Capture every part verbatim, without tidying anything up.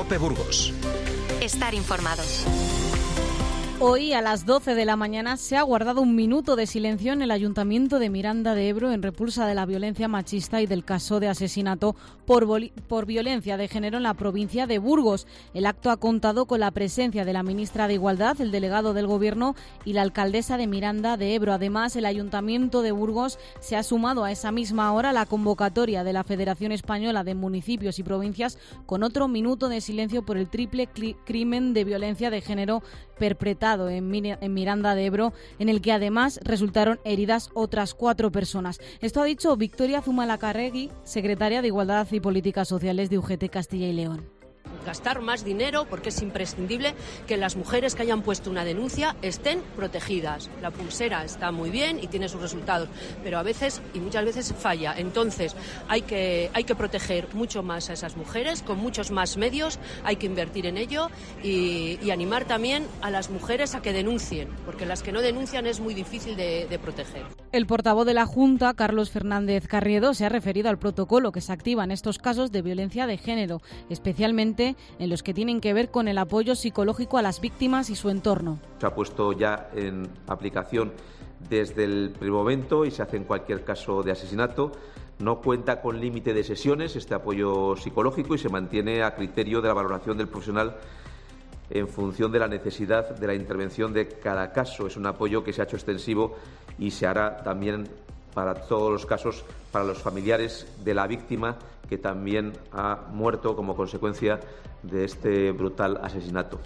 COPE Burgos. Estar informados. Hoy a las doce de la mañana se ha guardado un minuto de silencio en el Ayuntamiento de Miranda de Ebro en repulsa de la violencia machista y del caso de asesinato por, por violencia de género en la provincia de Burgos. El acto ha contado con la presencia de la ministra de Igualdad, el delegado del Gobierno y la alcaldesa de Miranda de Ebro. Además, el Ayuntamiento de Burgos se ha sumado a esa misma hora a la convocatoria de la Federación Española de Municipios y Provincias con otro minuto de silencio por el triple crimen de violencia de género perpetrado en Miranda de Ebro, en el que además resultaron heridas otras cuatro personas. Esto ha dicho Victoria Zumalacárregui, secretaria de Igualdad y Políticas Sociales de U G T Castilla y León. Gastar más dinero porque es imprescindible que las mujeres que hayan puesto una denuncia estén protegidas. La pulsera está muy bien y tiene sus resultados, pero a veces y muchas veces falla. Entonces hay que, hay que proteger mucho más a esas mujeres con muchos más medios, hay que invertir en ello y, y animar también a las mujeres a que denuncien, porque las que no denuncian es muy difícil de, de proteger. El portavoz de la Junta, Carlos Fernández Carriedo, se ha referido al protocolo que se activa en estos casos de violencia de género, especialmente en los que tienen que ver con el apoyo psicológico a las víctimas y su entorno. Se ha puesto ya en aplicación desde el primer momento y se hace en cualquier caso de asesinato. No cuenta con límite de sesiones este apoyo psicológico y se mantiene a criterio de la valoración del profesional en función de la necesidad de la intervención de cada caso. Es un apoyo que se ha hecho extensivo y se hará también para todos los casos, para los familiares de la víctima que también ha muerto como consecuencia de este brutal asesinato.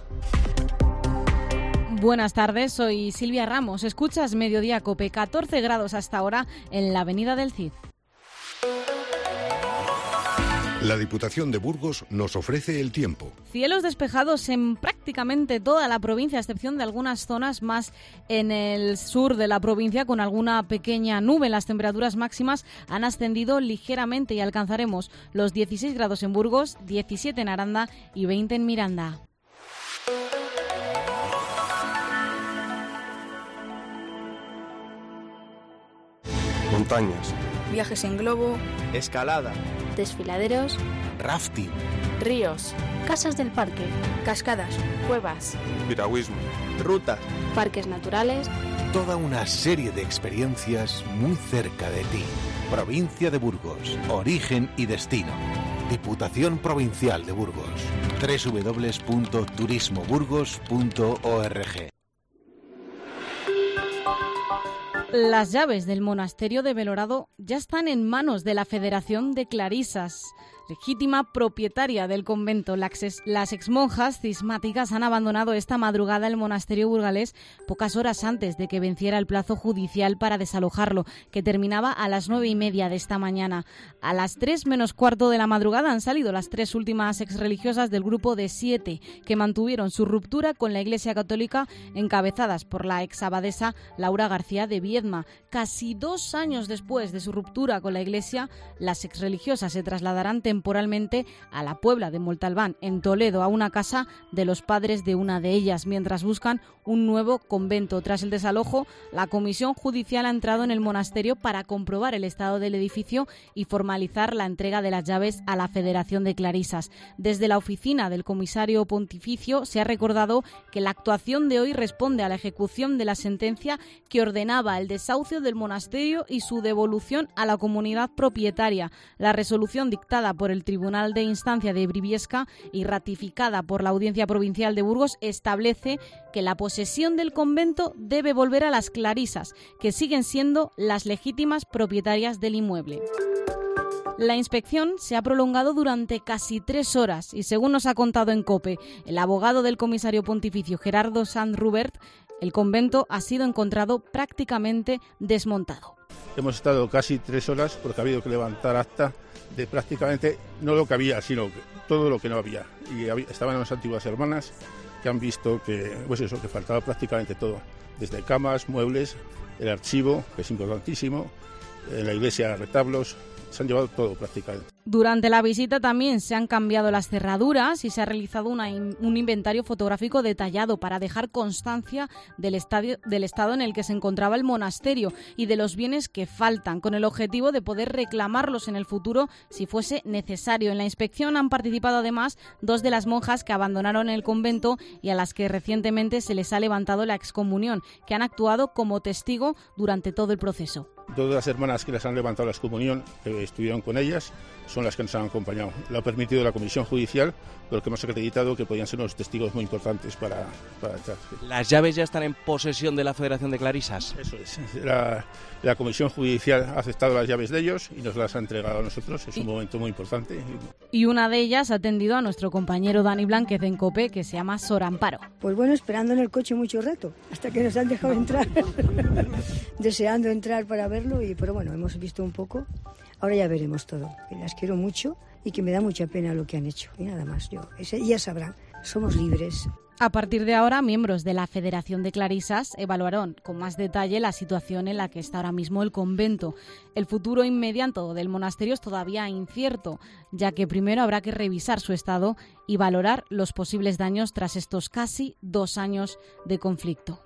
Buenas tardes, soy Silvia Ramos. Escuchas Mediodía Cope, catorce grados hasta ahora en la Avenida del Cid. La Diputación de Burgos nos ofrece el tiempo. Cielos despejados en prácticamente toda la provincia, a excepción de algunas zonas más en el sur de la provincia con alguna pequeña nube. Las temperaturas máximas han ascendido ligeramente y alcanzaremos los dieciséis grados en Burgos, diecisiete en Aranda y veinte en Miranda. Montañas, viajes en globo, escalada, desfiladeros, rafting, ríos, casas del parque, cascadas, cuevas, piragüismo, rutas, parques naturales. Toda una serie de experiencias muy cerca de ti. Provincia de Burgos, origen y destino. Diputación Provincial de Burgos. doble u doble u doble u punto turismo burgos punto org. Las llaves del monasterio de Belorado ya están en manos de la Federación de Clarisas, legítima propietaria del convento. Las exmonjas cismáticas han abandonado esta madrugada el monasterio burgalés pocas horas antes de que venciera el plazo judicial para desalojarlo, que terminaba a las nueve y media de esta mañana. A las tres menos cuarto de la madrugada han salido las tres últimas exreligiosas del grupo de siete que mantuvieron su ruptura con la Iglesia Católica, encabezadas por la exabadesa Laura García de Viedma. Casi dos años después de su ruptura con la Iglesia, las exreligiosas se trasladarán temporalmente a la Puebla de Montalbán, en Toledo, a una casa de los padres de una de ellas, mientras buscan un nuevo convento. Tras el desalojo, la Comisión Judicial ha entrado en el monasterio para comprobar el estado del edificio y formalizar la entrega de las llaves a la Federación de Clarisas. Desde la oficina del comisario pontificio se ha recordado que la actuación de hoy responde a la ejecución de la sentencia que ordenaba el desahucio del monasterio y su devolución a la comunidad propietaria. La resolución dictada por el Tribunal de Instancia de Briviesca y ratificada por la Audiencia Provincial de Burgos establece que la posesión del convento debe volver a las Clarisas, que siguen siendo las legítimas propietarias del inmueble. La inspección se ha prolongado durante casi tres horas y, según nos ha contado en COPE el abogado del comisario pontificio Gerardo Sanz Rubert, el convento ha sido encontrado prácticamente desmontado. Hemos estado casi tres horas porque ha habido que levantar acta de prácticamente no lo que había, sino todo lo que no había. Y había, estaban las antiguas hermanas que han visto que, pues eso, que faltaba prácticamente todo, desde camas, muebles, el archivo, que es importantísimo, en la iglesia retablos, se han llevado todo prácticamente. Durante la visita también se han cambiado las cerraduras y se ha realizado una, un inventario fotográfico detallado para dejar constancia del, estadio, del estado en el que se encontraba el monasterio y de los bienes que faltan, con el objetivo de poder reclamarlos en el futuro si fuese necesario. En la inspección han participado además dos de las monjas que abandonaron el convento y a las que recientemente se les ha levantado la excomunión, que han actuado como testigo durante todo el proceso. Dos de las hermanas que les han levantado la excomunión, que estuvieron con ellas, son las que nos han acompañado. Lo ha permitido la Comisión Judicial, pero que hemos acreditado que podían ser unos testigos muy importantes para, para entrar. ¿Las llaves ya están en posesión de la Federación de Clarisas? Eso es. La, la Comisión Judicial ha aceptado las llaves de ellos y nos las ha entregado a nosotros. Es un momento muy importante. Y una de ellas ha atendido a nuestro compañero Dani Blánquez en COPE, que se llama Sor Amparo. Pues bueno, esperando en el coche mucho rato, hasta que nos han dejado entrar. Deseando entrar para verlo, y pero bueno, hemos visto un poco. Ahora ya veremos todo. Que las quiero mucho y que me da mucha pena lo que han hecho. Y nada más, yo, ese, ya sabrán, somos libres. A partir de ahora, miembros de la Federación de Clarisas evaluarán con más detalle la situación en la que está ahora mismo el convento. El futuro inmediato del monasterio es todavía incierto, ya que primero habrá que revisar su estado y valorar los posibles daños tras estos casi dos años de conflicto.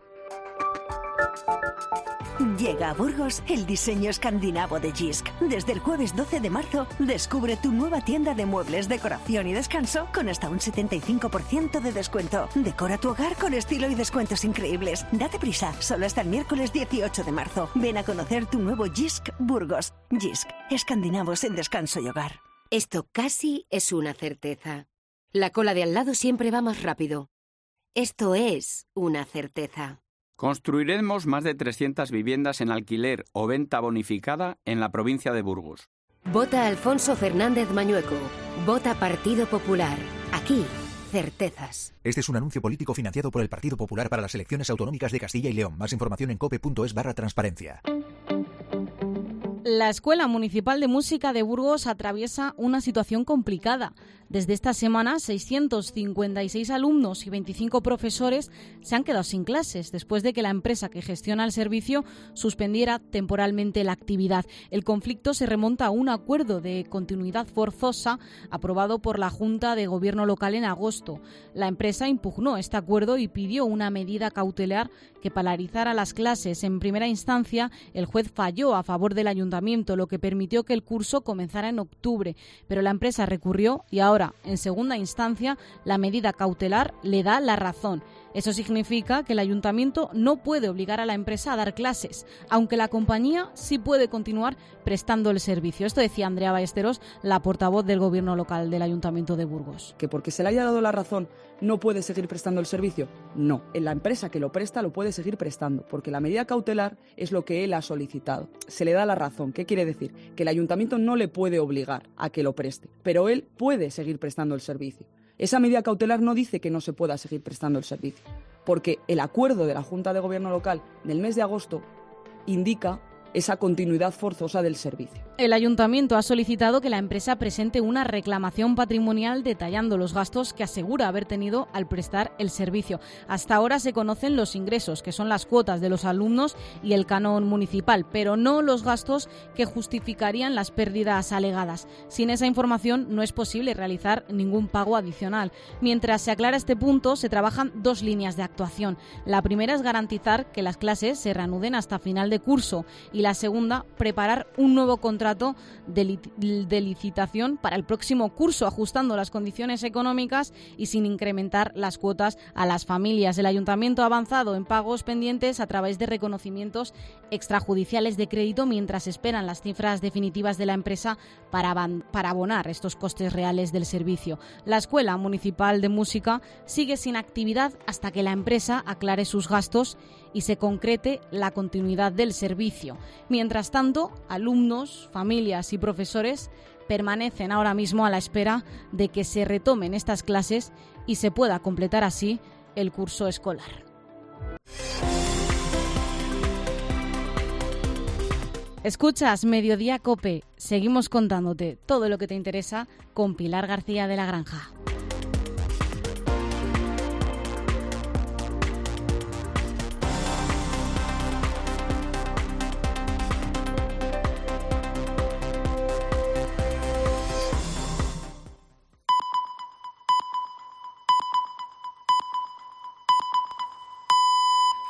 Llega a Burgos el diseño escandinavo de Jysk. Desde el jueves doce de marzo, descubre tu nueva tienda de muebles, decoración y descanso con hasta un setenta y cinco por ciento de descuento. Decora tu hogar con estilo y descuentos increíbles. Date prisa, solo hasta el miércoles dieciocho de marzo. Ven a conocer tu nuevo Jysk Burgos. Jysk, escandinavos en descanso y hogar. Esto casi es una certeza. La cola de al lado siempre va más rápido. Esto es una certeza. Construiremos más de trescientas viviendas en alquiler o venta bonificada en la provincia de Burgos. Vota Alfonso Fernández Mañueco. Vota Partido Popular. Aquí, certezas. Este es un anuncio político financiado por el Partido Popular para las elecciones autonómicas de Castilla y León. Más información en cope punto es barra transparencia. La Escuela Municipal de Música de Burgos atraviesa una situación complicada. Desde esta semana, seiscientos cincuenta y seis alumnos y veinticinco profesores se han quedado sin clases después de que la empresa que gestiona el servicio suspendiera temporalmente la actividad. El conflicto se remonta a un acuerdo de continuidad forzosa aprobado por la Junta de Gobierno local en agosto. La empresa impugnó este acuerdo y pidió una medida cautelar que paralizara las clases. En primera instancia, el juez falló a favor del ayuntamiento, lo que permitió que el curso comenzara en octubre, pero la empresa recurrió y ahora, en segunda instancia, la medida cautelar le da la razón. Eso significa que el ayuntamiento no puede obligar a la empresa a dar clases, aunque la compañía sí puede continuar prestando el servicio. Esto decía Andrea Ballesteros, la portavoz del gobierno local del Ayuntamiento de Burgos. ¿Que porque se le haya dado la razón no puede seguir prestando el servicio? No, la empresa que lo presta lo puede seguir prestando, porque la medida cautelar es lo que él ha solicitado. Se le da la razón. ¿Qué quiere decir? Que el ayuntamiento no le puede obligar a que lo preste, pero él puede seguir prestando el servicio. Esa medida cautelar no dice que no se pueda seguir prestando el servicio, porque el acuerdo de la Junta de Gobierno local del mes de agosto indica esa continuidad forzosa del servicio. El ayuntamiento ha solicitado que la empresa presente una reclamación patrimonial detallando los gastos que asegura haber tenido al prestar el servicio. Hasta ahora se conocen los ingresos, que son las cuotas de los alumnos y el canon municipal, pero no los gastos que justificarían las pérdidas alegadas. Sin esa información no es posible realizar ningún pago adicional. Mientras se aclara este punto, se trabajan dos líneas de actuación. La primera es garantizar que las clases se reanuden hasta final de curso y la segunda, preparar un nuevo contrato de, li- de licitación para el próximo curso, ajustando las condiciones económicas y sin incrementar las cuotas a las familias. El ayuntamiento ha avanzado en pagos pendientes a través de reconocimientos extrajudiciales de crédito mientras esperan las cifras definitivas de la empresa para, aban- para abonar estos costes reales del servicio. La Escuela Municipal de Música sigue sin actividad hasta que la empresa aclare sus gastos y se concrete la continuidad del servicio. Mientras tanto, alumnos, familias y profesores permanecen ahora mismo a la espera de que se retomen estas clases y se pueda completar así el curso escolar. Escuchas Mediodía COPE. Seguimos contándote todo lo que te interesa con Pilar García de la Granja.